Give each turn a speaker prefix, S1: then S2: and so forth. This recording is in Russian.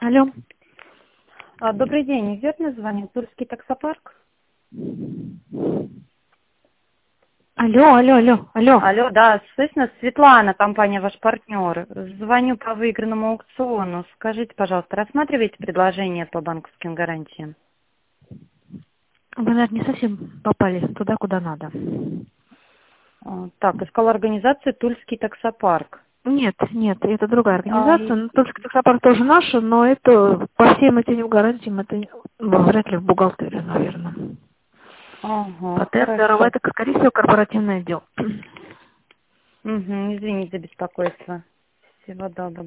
S1: Алло.
S2: Добрый день, верно звонит Тульский таксопарк?
S1: Алло.
S2: Алло, да, слышно, Светлана, компания ваш партнер. Звоню по выигранному аукциону. Скажите, пожалуйста, рассматриваете предложение по банковским гарантиям?
S1: Вы, наверное, не совсем попали туда, куда надо.
S2: Так, искала организацию Тульский таксопарк.
S1: Нет, это другая
S2: А,
S1: организация. Только таксопарк тоже наша, но это по всем этим гарантиям, это вряд ли в бухгалтерию, наверное. По
S2: Ага,
S1: тендерам
S2: хорошо.
S1: это, скорее всего, корпоративный отдел.
S2: Извините за беспокойство. Всего доброго.